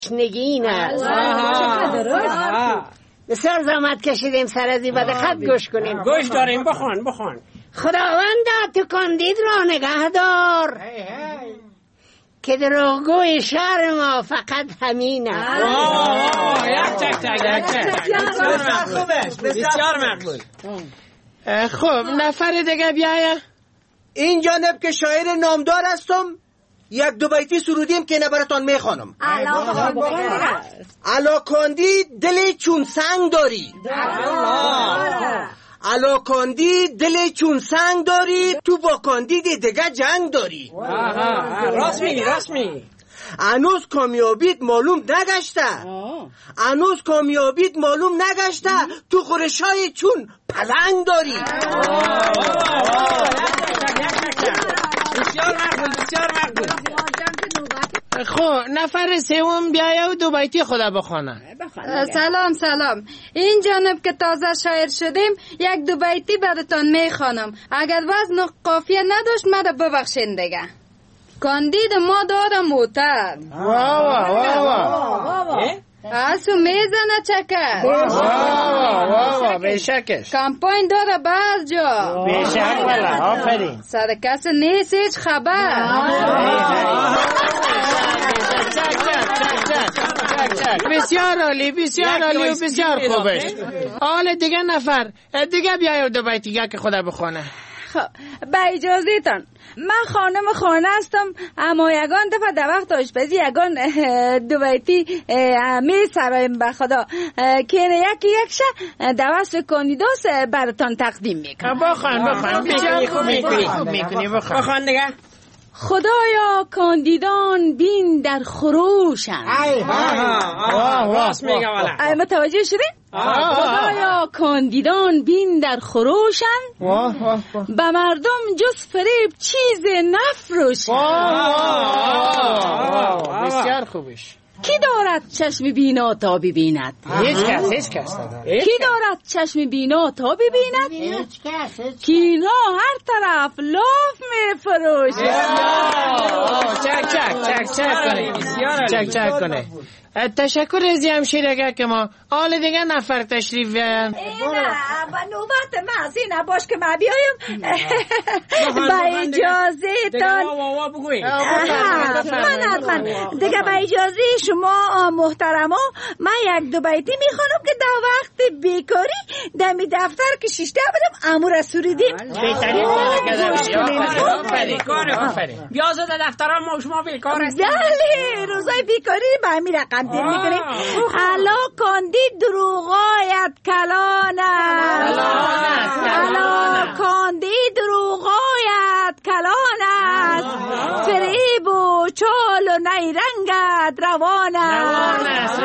نگین است. بسیار زحمت کشیدیم سر از این بده خط گوش کنیم. گوش داریم، بخوان. خداوندا تو کاندید را نگه دار که دروغگوی شهر ما فقط همین است. بسیار مقبول. خب نفر دیگه بیایه. این جانب که شاعر نامدار هستم، یک دو بیتی سرودیم که براتان میخوانم. علا کاندی دل چون سنگ داری، علا کاندی دل چون سنگ داری، تو با کاندید دیگه جنگ داری. راست میگی. هنوز کامیابیت معلوم نگشته، تو خورشای چون پلنگ داری. بسیار مقبول. خب نفر سوم بیایه و دو بیتی خدا بخونه. سلام. این جانب که تازه شاعر شدیم، یک دو بیتی براتان میخوانم. اگر وزن و قافیه نداشت مرا ببخشین دیگه. کاندید ما داره موتر، آسو میزنه چکر، بشکش. کمپاین داره بعض جا، بشک بله. آفرین. سر کس نیست هیچ خبر. بسیار عالی و بسیار خوبش. حال دیگه نفر دیگه بیایه و دو بیتی که خدا بخونه. خب با اجازهتان، من خانم خانه هستم، اما یگان دفعه در وقت آشپزی یگان دو بیتی می سرایم به خدا که یکشه در وصف کاندیداس براتان تقدیم میکنم. بخوان بسیار خوب میکنی. بخوان دیگه. خدایا کاندیدان بین در خروشن. راست میگه والا. متوجه شدین؟ خدایا کاندیدان بین در خروشن، به مردم جز فریب چیز نفروشن. بسیار خوبش. کی دارد چشم بینا تا ببیند؟ هیچ کس. کی دارد چشم بینا تا ببیند؟ هیچ کس. کینا هر طرف لاف می فروشد. چک کنه. تشکر از همشیرگه که ما حال دیگه نفر تشریف بیاین. با نوبت من از این باش که ما بیایم. با اجازه تان من دیگه با اجازه شما محترما، من یک دو بیتی میخوانم که در وقت بیکاری دمی دفتر که شیشته بدم امور سوریدیم. بیازه در دفتر ما شما بیکار هستیم. بله روزای بیکاری با همین رقم دیر میکنیم. علا کاندید دروغایت کلان است، علا کاندید دروغایت کلان است، فریب و چال و نیرنگت روان است.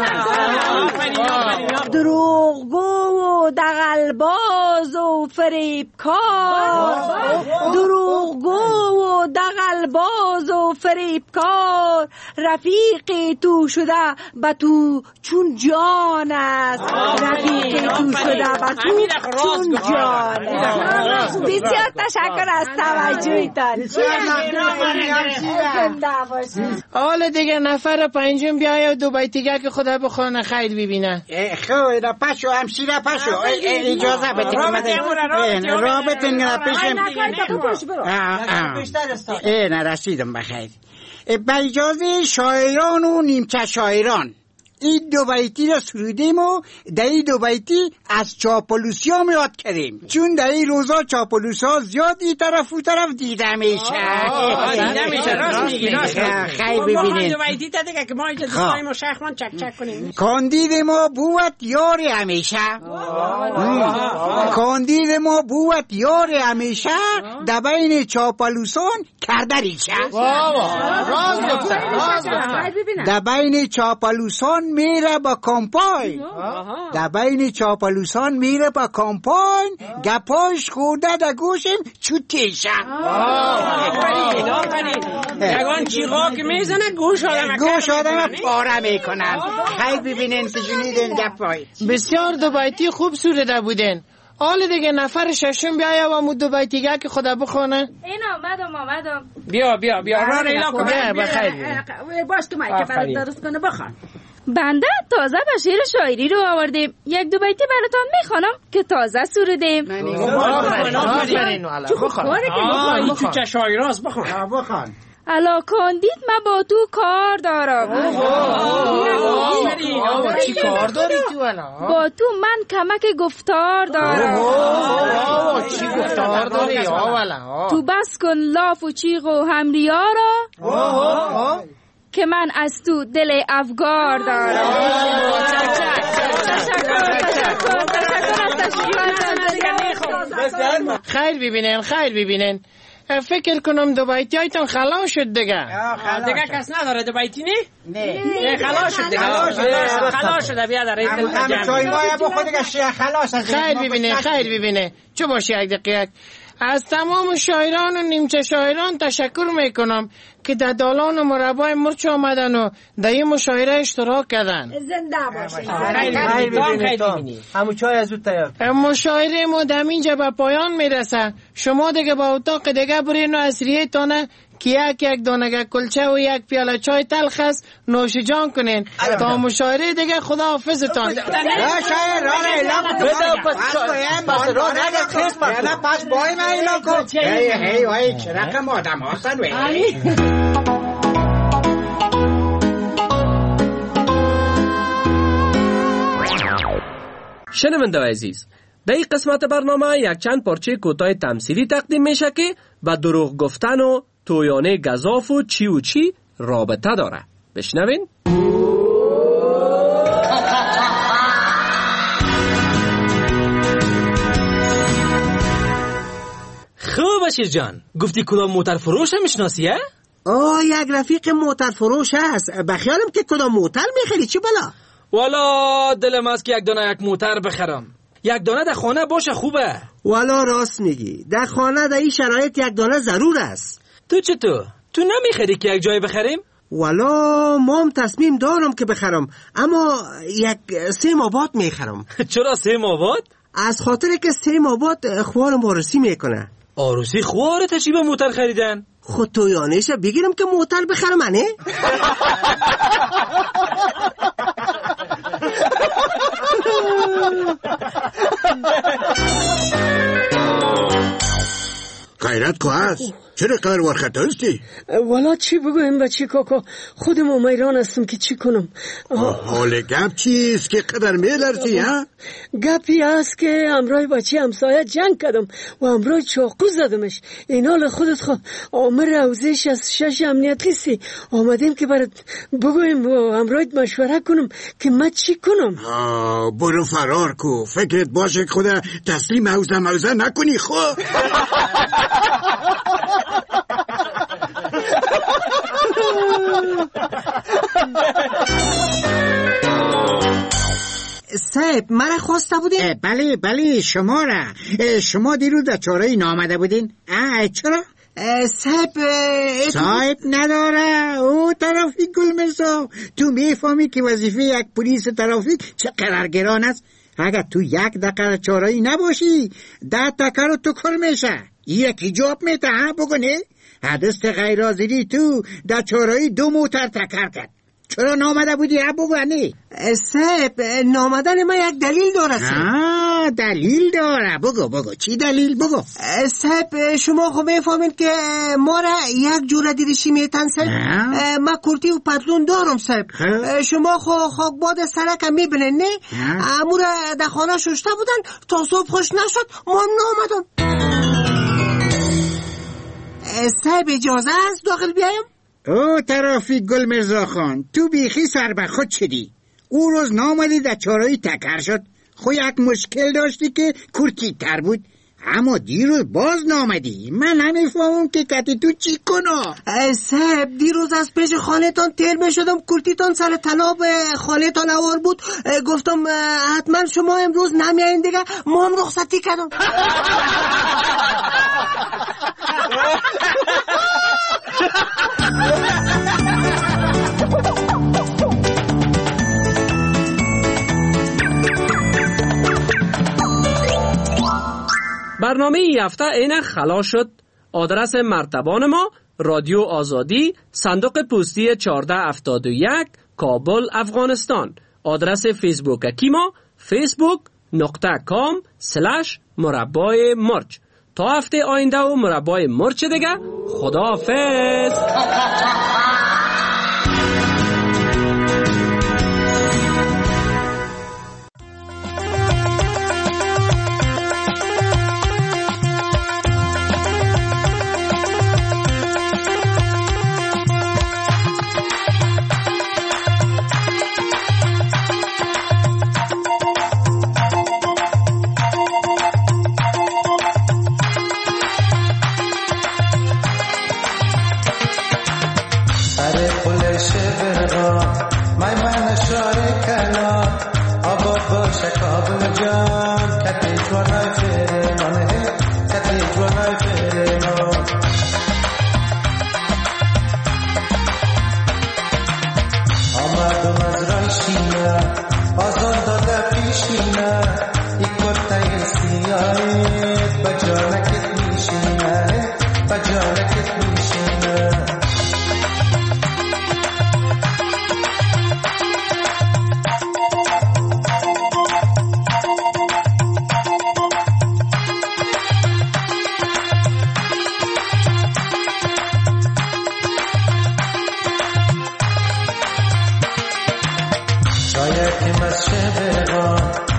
دروغگو و دغلباز و فریبکار، دروغگو و دغلباز و فریبکار، رفیق تو شده با تو چون جان است، رفیق تو شده با تو چون جان است. بسیار تشکر از توجهتان. حالا دیگه نفر پنجم بیایه و دو بیتیگه که خدا بخونه خیر ببینه. خب پشو همشیره پشو اجازه بده که من رابطه نه رسیدم بخیر. با اجازه شاعران و نیمچه شاعران، این دو بیتی را سرودیم و در این دو بیتی از چاپلوسی ها یاد کردیم، چون در این روزا چاپلوسی ها زیاد این طرف و طرف دیده میشه. راست میگی. خیلی ببینید دو بیتی تا دیگه که ما اینجا دوستایم و شیخمان چک کنیم. کاندید ما بوت یار همیشه، کاندید ما بوت یار همیشه، در بین چاپلوسان کرده ریشه. راز گفتن. در بین چاپلوسان میره با کامپاین، در بین چاپلوسان میره با کامپاین، گپاش خورده در گوشم چوتیشه. یگان چیغا که میزنه گوش آدم پاره میکنن. خیلی ببینین که جنیدین گپای. بسیار دو بیتی خوب سروده بودن. حال دیگه نفر ششم بیاید و مو دو بیتیگه که خدا بخونه. این آمدم. بیا را ریلا کن. بخیر. باش تو مایک برات درست کنه بخوان. بنده تازه به شعر شاعری رو آوردیم. یک دو بیتی براتون میخوانم که تازه سرودیم. تو چه شاعراست بخوان. علا کندید من با تو کار دارم. چی کار داری تو الا؟ با تو من کمک گفتار دارم. چی گفتار داری اولا؟ تو بس کن لاف و چیغ و همریا را که من از تو دل افگار دارم. خیر ببینین فکر کنم دو بیتی هایتون خلاص شد دیگه کس نداره دو بیتی نه خلاص شد دیگه خلاص شده بیا در هم چای مایه بخود دیگه شیخ خلاص. خیر ببینه چه باشه یک دقیقه. از تمام شاعران و نیمچه شاعران تشکر میکنم که در دالان و مربع مرچ آمدن و در این مشاعره اشتراک کردن. زنده باشید. خیر ببینید همون چای از اون تیار. مشاعره ما در اینجا به پایان میرسه. شما دیگه با اتاق دیگه برین و اسریه تانه که یک دانه کلچه و یک پیاله چای تلخ است نوش جان کنین تا مشاعره دیگه خدا حافظتان. شاعر را اعلام پس بای من اعلام کن. هی چه رقم آدم هستن وی. شنونده عزیز، در این قسمت برنامه یک چند پارچه کوتاه تمثیلی تقدیم میشه که با دروغ گفتن و تویانه گزاف و چی رابطه داره. بشنوین. خوب بشیر جان، گفتی کدام موتر فروش هم میشناسی؟ یک رفیق موتر فروش هست. بخیالم که کدام موتر میخری چی بلا؟ والا دلم است که یک موتر بخرم. یک دانه در خانه باشه خوبه. والا راست میگی، در خانه در این شرایط یک دانه ضرور است. تو چطور؟ تو نمیخری که یک جای بخریم؟ والا ما هم تصمیم دارم که بخرم، اما یک سیم آباد میخرم. چرا سیم آباد؟ از خاطر که سیم آباد خوارم آرسی میکنه. آرسی خواره تا چی به موتر خریدن؟ خود تو یانیشه بگیرم که موتر بخرم انه؟ خیرت که هست؟ چرا قدر ورخطه هستی؟ والا چی بگویم بچه کاکا، خودم امیران هستم که چی کنم. حال گپ چیست که قدر میلرزی ها؟ گپی هست که امرای بچه همسایه جنگ کردم و امرای چاقو زدمش. این حال خودت خود آمر روزش از 6 امنیتی سی آمدیم که برات بگویم و امرایت مشوره کنم که من چی کنم. برو فرار کو، فکرت باشه که خدا تسلیم موزه نکنی خو. صاحب مرا خواسته بودین؟ بله شما دیروز در چاره نامده بودین؟ چرا؟ صاحب نداره. او ترافیک گلمرزا، تو میفهمی که وظیفه یک پلیس ترافیک چه قرارگران است. اگر تو یک دقیقه چاره‌ای نباشی 10 تکه رو تو کار میشه. یکی جواب میده بگونه حدست غیر حاضری تو در چاره‌ای 2 موتر تکر کرد. چرا نامده بودی بگونه؟ صاحب نامدن من یک دلیل داره. دلیل داره؟ بگو چی دلیل بگو. صاحب شما خب میفهمین که ما را یک جوره دیرشی میتن صاحب. من کرتی و پتلون دارم صاحب. شما خب باد سرکم میبینن نه؟ امور در خانه ششته بودن تا صبح خوش نشد ما هم نامدم. صاحب اجازه است داخل بیایم؟ او ترافیک گلمرزا خان، تو بیخی سر به خود شدی. او روز نامدی در چاره‌ای تکر شد. خو یک مشکل داشتی که کرتی تر بود، اما دیروز باز نامدی. من نمیفهمم که کتی تو چی کنو. صاحب دیروز از پیش خانه تان تیر میشدم، کرتیتان سر طناب خانه تان اوار بود. گفتم حتما شما امروز نمیاین دیگه، ما هم رخصتی کردم. برنامه ای هفته این خلاص شد. آدرس مرتبان ما رادیو آزادی، صندوق پستی 1471 کابل افغانستان. آدرس فیسبوک ما facebook.com/مربع مرچ. تا هفته آینده و مربع مرچ دیگه. خداحافظ. شاید که مسجد